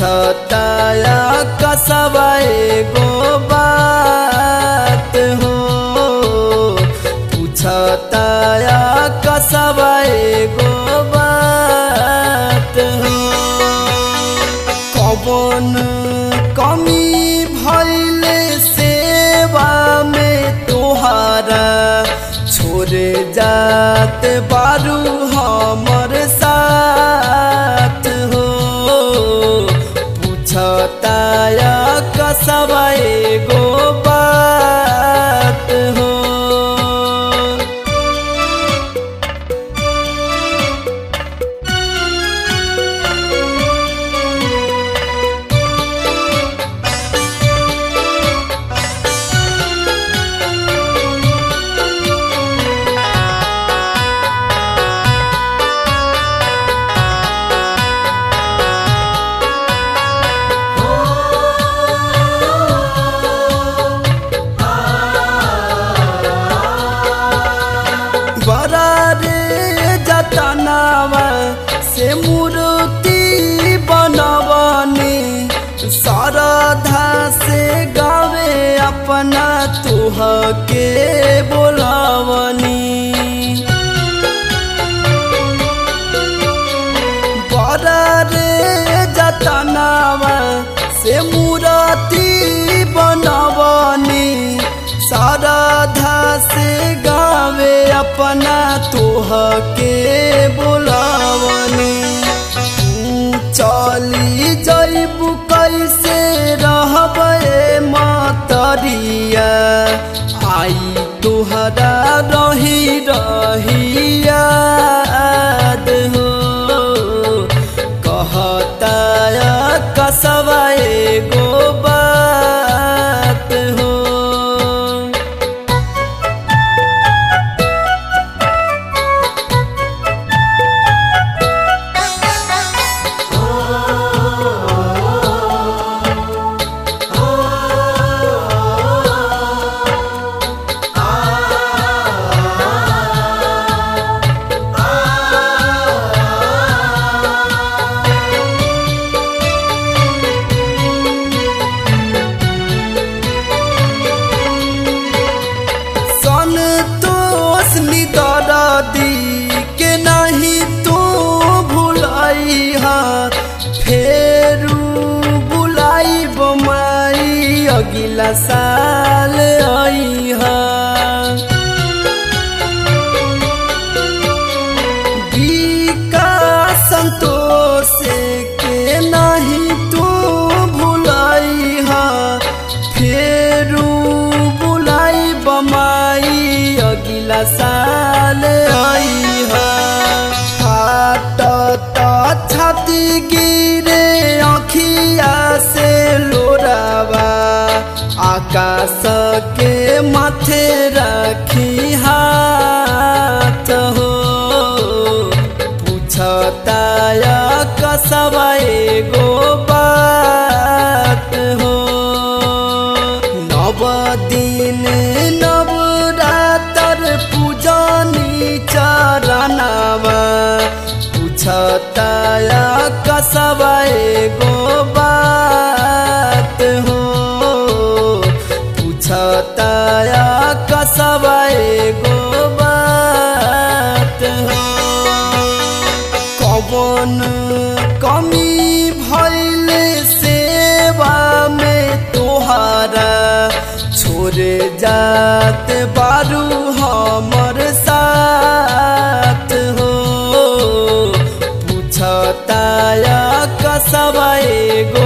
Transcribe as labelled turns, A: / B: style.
A: पूछताया कसबा एगो बात हो, पूछताया कसबा एगो बात हो। कौन कमी भइले सेवा में तोहारा, छोड़े जात बारू हमर साथ हो। पूछताया कसबा एगो बात हो। जतनावा से मूर्ति बनवनी, श्रद्धा से गावे अपना तुह के बोलावनी। बड़ा रे जतनावा से मूर्ति बनवनी, श्रद्धा से गावे अपना तोह के बोलावनी। चली जइबू कैसे रहबे मतरिया, आई तोहरा रही रही याद हो। कहताया कसबा एगो बात हो। के नहीं तू भुलाइहा, फेरू बुलाई बमाई अगला साल आइहा। विकास संतोष के नहीं तू भुलाइहा, फेरू बुलाई बमाई अगला साल आइहा। छाती गिरे अखिया से लोरावा, आकाश के माथे रखी हाथ हो। पूछताया कसबा एगो बात हो। नव दिन नवरात्र पूजनी चरनावा, पूछताया कसबा एगो बात हो। पूछताया कसबा एगो बात हो। कौन कमी भइले सेवा में तोहारा, छोड़े जात बारू हमर साथ हो। पूछताया कसबा एगो